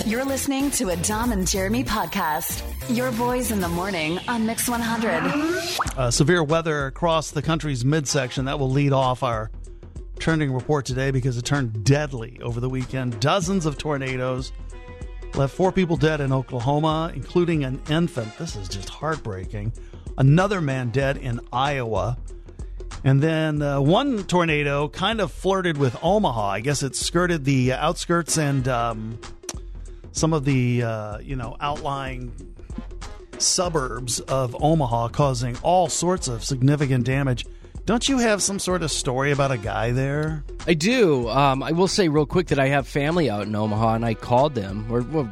You're listening to a Dom and Jeremy podcast. Your boys in the morning on Mix 100. Severe weather across the country's midsection. That will lead off our trending report today because it turned deadly over the weekend. Dozens of tornadoes left 4 people dead in Oklahoma, including an infant. This is just heartbreaking. Another man dead in Iowa. And then one tornado kind of flirted with Omaha. I guess it skirted the outskirts and some of the, outlying suburbs of Omaha, causing all sorts of significant damage. Don't you have some sort of story about a guy there? I do. I will say real quick that I have family out in Omaha, and I called them,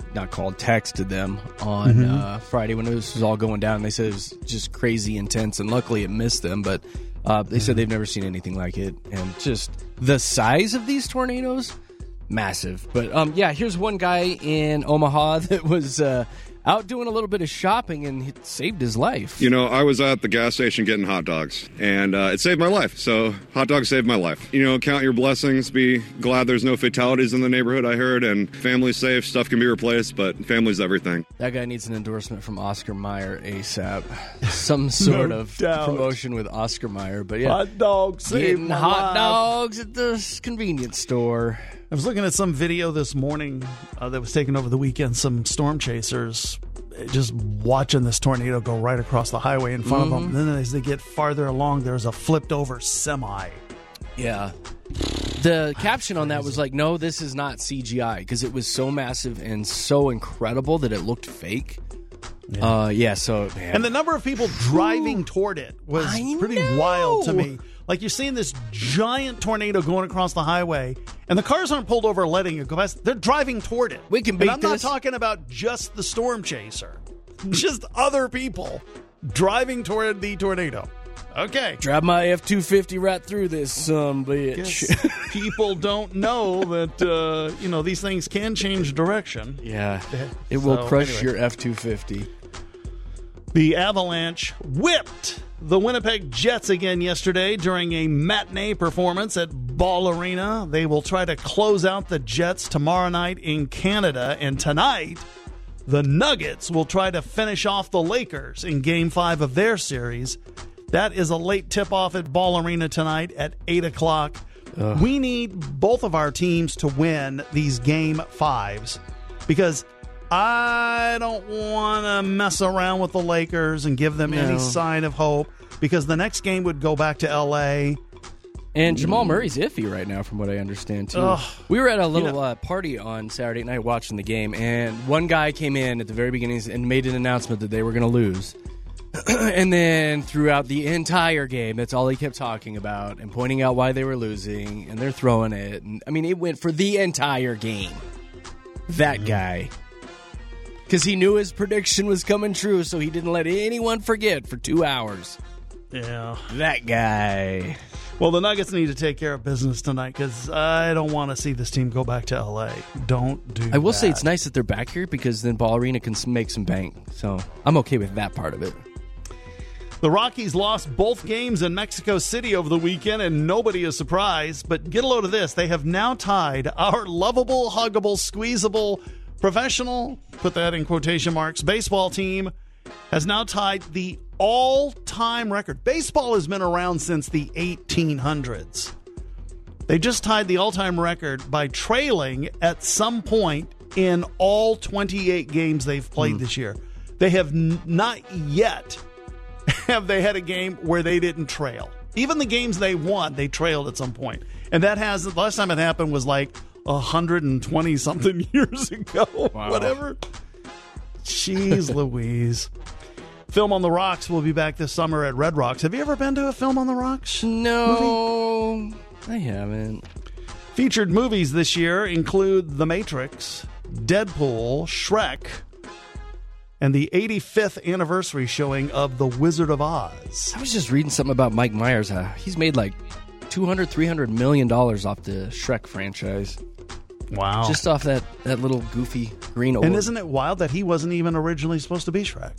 texted them on Friday when this was all going down. They said it was just crazy intense, and luckily it missed them, but they said they've never seen anything like it. And just the size of these tornadoes, massive. But here's one guy in Omaha that was out doing a little bit of shopping, and it saved his life. I was at the gas station getting hot dogs, and it saved my life. So hot dogs saved my life. Count your blessings. Be glad there's no fatalities in the neighborhood, I heard, and family's safe. Stuff can be replaced, but family's everything. That guy needs an endorsement from Oscar Mayer ASAP. Some sort of promotion with Oscar Mayer. But hot dogs saved my life. Hot dogs at the convenience store. I was looking at some video this morning that was taken over the weekend. Some storm chasers just watching this tornado go right across the highway in front of them. And then as they get farther along, there's a flipped over semi. Yeah. The caption on that was like, no, this is not CGI, because it was so massive and so incredible that it looked fake. Yeah. And the number of people driving toward it was pretty wild to me. Like, you're seeing this giant tornado going across the highway, and the cars aren't pulled over letting it go past. They're driving toward it. We can beat this. I'm not talking about just the storm chaser. Just other people driving toward the tornado. Okay. Drive my F-250 right through this bitch. People don't know that, these things can change direction. Yeah. It will crush your F-250. The Avalanche whipped the Winnipeg Jets again yesterday during a matinee performance at Ball Arena. They will try to close out the Jets tomorrow night in Canada. And tonight, the Nuggets will try to finish off the Lakers in Game 5 of their series. That is a late tip-off at Ball Arena tonight at 8 o'clock. We need both of our teams to win these Game 5s because I don't want to mess around with the Lakers and give them any sign of hope, because the next game would go back to L.A. And Jamal Murray's iffy right now, from what I understand, too. We were at a little party on Saturday night watching the game, and one guy came in at the very beginning and made an announcement that they were going to lose. And then throughout the entire game, that's all he kept talking about and pointing out why they were losing, and they're throwing it. And, it went for the entire game. That guy. Because he knew his prediction was coming true, so he didn't let anyone forget for 2 hours. Yeah. That guy. Well, the Nuggets need to take care of business tonight, because I don't want to see this team go back to L.A. Don't do that. I will say it's nice that they're back here, because then Ball Arena can make some bank. So I'm okay with that part of it. The Rockies lost both games in Mexico City over the weekend, and nobody is surprised. But get a load of this. They have now tied our lovable, huggable, squeezable, professional, put that in quotation marks, baseball team has now tied the all-time record. Baseball has been around since the 1800s. They just tied the all-time record by trailing at some point in all 28 games they've played this year. They have not yet have they had a game where they didn't trail. Even the games they won, they trailed at some point. And the last time it happened was like 120-something years ago. Wow. Whatever. Jeez Louise. Film on the Rocks will be back this summer at Red Rocks. Have you ever been to a Film on the Rocks? No, movie? I haven't. Featured movies this year include The Matrix, Deadpool, Shrek, and the 85th anniversary showing of The Wizard of Oz. I was just reading something about Mike Myers. He's made like $200-300 million off the Shrek franchise. Wow. Just off that little goofy green old. And isn't it wild that he wasn't even originally supposed to be Shrek?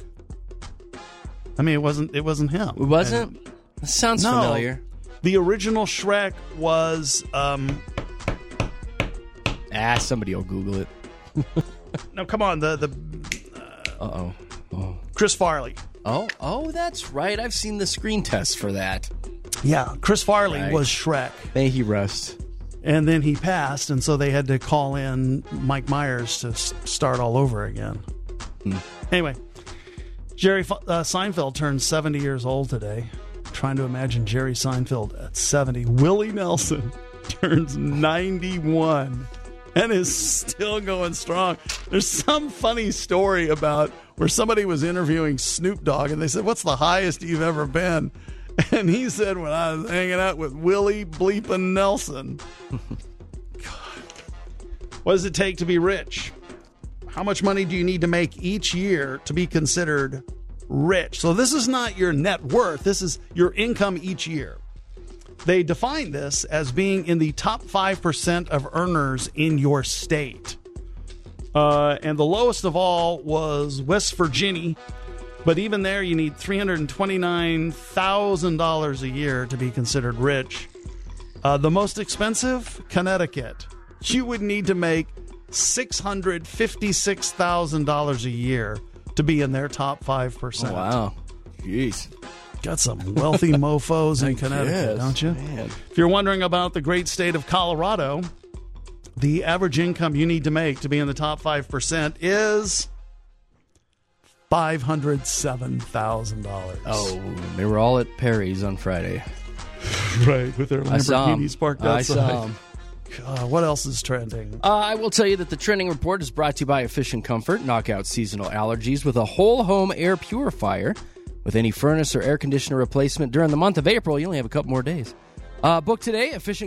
It wasn't him. It wasn't? That sounds familiar. The original Shrek was somebody will Google it. Now, come on, Uh-oh. Oh. Chris Farley. Oh, that's right. I've seen the screen test for that. Yeah, Chris Farley was Shrek. May he rest. And then he passed, and so they had to call in Mike Myers to start all over again. Anyway, Jerry Seinfeld turned 70 years old today. Trying to imagine Jerry Seinfeld at 70. Willie Nelson turns 91 and is still going strong. There's some funny story about where somebody was interviewing Snoop Dogg, and they said, "What's the highest you've ever been?" And he said, "When I was hanging out with Willie bleeping Nelson." God. What does it take to be rich? How much money do you need to make each year to be considered rich? So this is not your net worth. This is your income each year. They define this as being in the top 5% of earners in your state. And the lowest of all was West Virginia. But even there, you need $329,000 a year to be considered rich. The most expensive, Connecticut. You would need to make $656,000 a year to be in their top 5%. Oh, wow. Jeez. Got some wealthy mofos in Connecticut, don't you? Man. If you're wondering about the great state of Colorado, the average income you need to make to be in the top 5% is $507,000. Oh, they were all at Perry's on Friday. Right, with their Lamborghinis parked outside. I saw them. What else is trending? I will tell you that the trending report is brought to you by Efficient Comfort. Knock out seasonal allergies with a whole home air purifier. With any furnace or air conditioner replacement during the month of April, you only have a couple more days. Book today,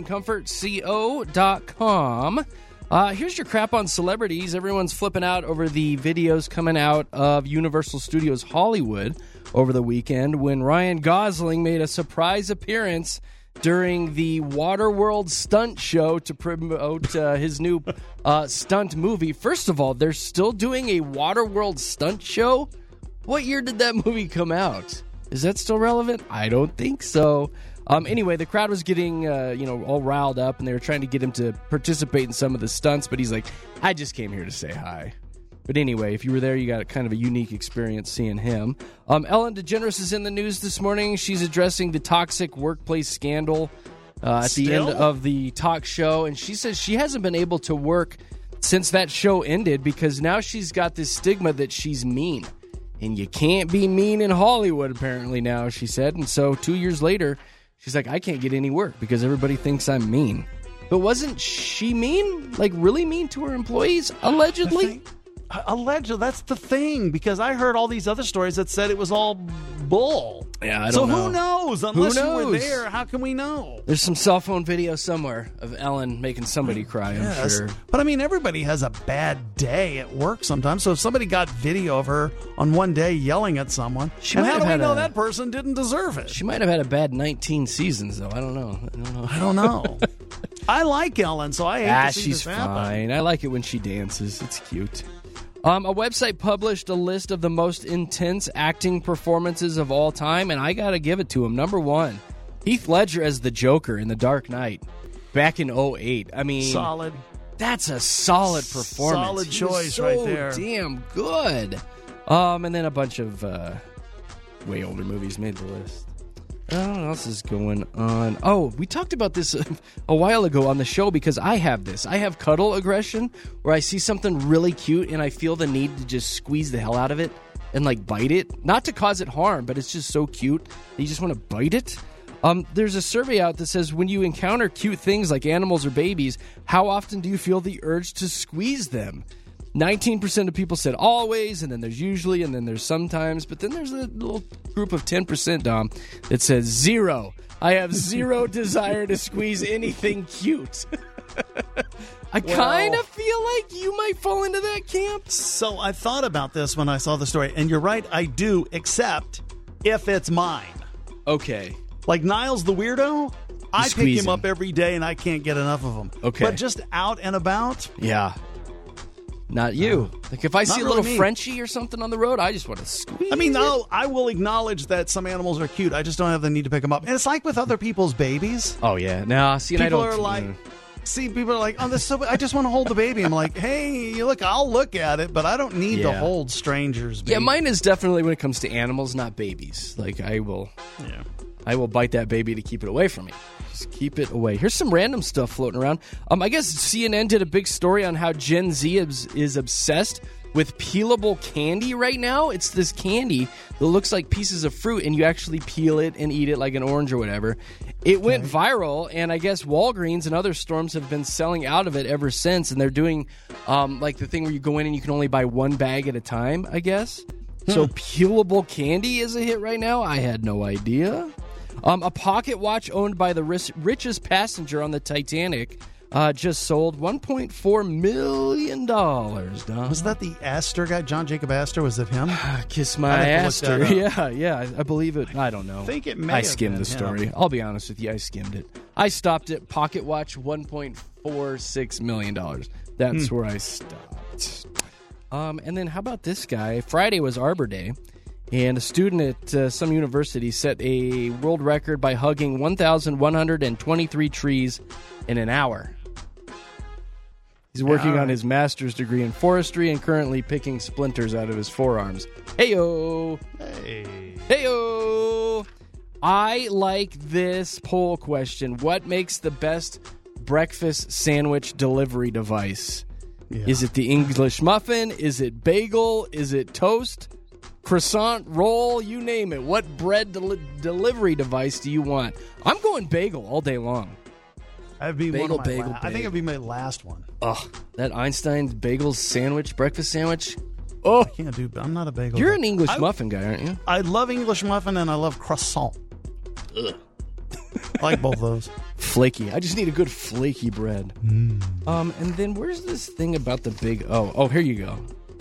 efficientcomfortco.com. Here's your crap on celebrities. Everyone's flipping out over the videos coming out of Universal Studios Hollywood over the weekend when Ryan Gosling made a surprise appearance during the Waterworld stunt show to promote his new stunt movie. First of all, they're still doing a Waterworld stunt show? What year did that movie come out? Is that still relevant? I don't think so. Anyway, the crowd was getting all riled up, and they were trying to get him to participate in some of the stunts, but he's like, I just came here to say hi. But anyway, if you were there, you got kind of a unique experience seeing him. Ellen DeGeneres is in the news this morning. She's addressing the toxic workplace scandal at the end of the talk show. And she says she hasn't been able to work since that show ended because now she's got this stigma that she's mean. And you can't be mean in Hollywood, apparently, now, she said. And so 2 years later, she's like, I can't get any work because everybody thinks I'm mean. But wasn't she mean? Like, really mean to her employees, allegedly? Allegedly, that's the thing, because I heard all these other stories that said it was all bull. Yeah, I don't know. So who knows? Unless you were there, how can we know? There's some cell phone video somewhere of Ellen making somebody cry, I'm sure. But I mean, everybody has a bad day at work sometimes. So if somebody got video of her on one day yelling at someone, and how do we know that person didn't deserve it? She might have had a bad 19 seasons, though. I don't know. I like Ellen, so I hate to see this happen. She's fine. I like it when she dances. It's cute. A website published a list of the most intense acting performances of all time, and I got to give it to him. Number one, Heath Ledger as the Joker in The Dark Knight back in 2008. I mean, solid. That's a solid performance. Solid choice right there. Damn good. And then a bunch of way older movies made the list. What else is going on? Oh, we talked about this a while ago on the show because I have this. I have cuddle aggression where I see something really cute and I feel the need to just squeeze the hell out of it and like bite it. Not to cause it harm, but it's just so cute that you just want to bite it. There's a survey out that says when you encounter cute things like animals or babies, how often do you feel the urge to squeeze them? 19% of people said always, and then there's usually, and then there's sometimes, but then there's a little group of 10%, Dom, that says zero. I have zero desire to squeeze anything cute. I kind of feel like you might fall into that camp. So I thought about this when I saw the story, and you're right, I do, except if it's mine. Okay. Like Niles the weirdo, I pick him up every day, and I can't get enough of him. Okay. But just out and about? Yeah. Not you. Like if I see a little Frenchie or something on the road, I just want to squeeze. I mean, no, I will acknowledge that some animals are cute. I just don't have the need to pick them up. And it's like with other people's babies. Oh yeah. No, see, people I don't. Are like, see people are like, oh, this is so, I just want to hold the baby. I'm like, hey, look, I'll look at it, but I don't need to hold strangers' baby. Yeah, mine is definitely when it comes to animals, not babies. Like, I will bite that baby to keep it away from me. Just keep it away. Here's some random stuff floating around. I guess CNN did a big story on how Gen Z is obsessed with peelable candy right now. It's this candy that looks like pieces of fruit, and you actually peel it and eat it like an orange or whatever. It went viral, and I guess Walgreens and other stores have been selling out of it ever since, and they're doing like the thing where you go in and you can only buy one bag at a time, I guess. So peelable candy is a hit right now? I had no idea. A pocket watch owned by the richest passenger on the Titanic just sold $1.4 million. Don. Was that the Astor guy, John Jacob Astor? Was it him? Kiss my Astor. Yeah, I believe it. I don't know. I think it may I have skimmed been the story. him. I'll be honest with you. I skimmed it. I stopped at pocket watch $1.46 million. That's where I stopped. And then how about this guy? Friday was Arbor Day. And a student at some university set a world record by hugging 1,123 trees in an hour. He's working on his master's degree in forestry and currently picking splinters out of his forearms. Heyo! Heyo! I like this poll question. What makes the best breakfast sandwich delivery device? Yeah. Is it the English muffin? Is it bagel? Is it toast? Croissant, roll, you name it. What bread delivery device do you want? I'm going bagel all day long. That'd be bagel, one of my bagel. I think it'd be my last one. Oh, that Einstein bagel sandwich, breakfast sandwich. Oh, I can't do. I'm not a bagel. You're an English muffin guy, aren't you? I love English muffin and I love croissant. Ugh. I like both those. Flaky. I just need a good flaky bread. And then where's this thing about the big O? Oh, here you go.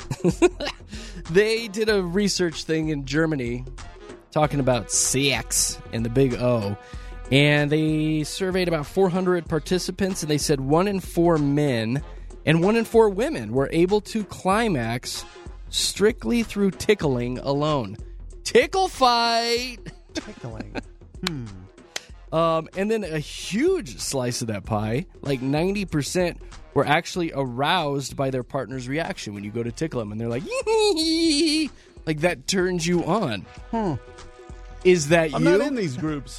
They did a research thing in Germany talking about sex and the big O. And they surveyed about 400 participants, and they said 1 in 4 men and 1 in 4 women were able to climax strictly through tickling alone. Tickle fight! Tickling. And then a huge slice of that pie, like 90%, were actually aroused by their partner's reaction when you go to tickle them. And they're like, yee-hee-hee. Like that turns you on. Is that I'm you? not in these groups.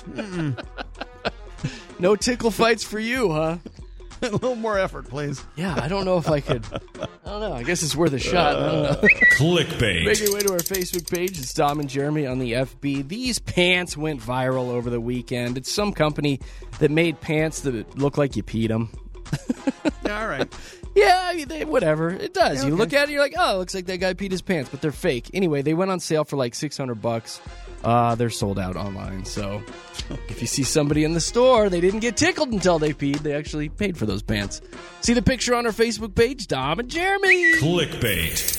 No tickle fights for you, huh? A little more effort, please. Yeah, I don't know if I could. I don't know. I guess it's worth a shot. I don't know. Clickbait. Make your way to our Facebook page. It's Dom and Jeremy on the FB. These pants went viral over the weekend. It's some company that made pants that look like you peed them. Yeah, all right. Yeah, whatever. It does. Yeah, okay. You look at it, you're like, oh, it looks like that guy peed his pants, but they're fake. Anyway, they went on sale for like $600. They're sold out online, so if you see somebody in the store, they didn't get tickled until they peed. They actually paid for those pants. See the picture on our Facebook page, Dom and Jeremy. Clickbait.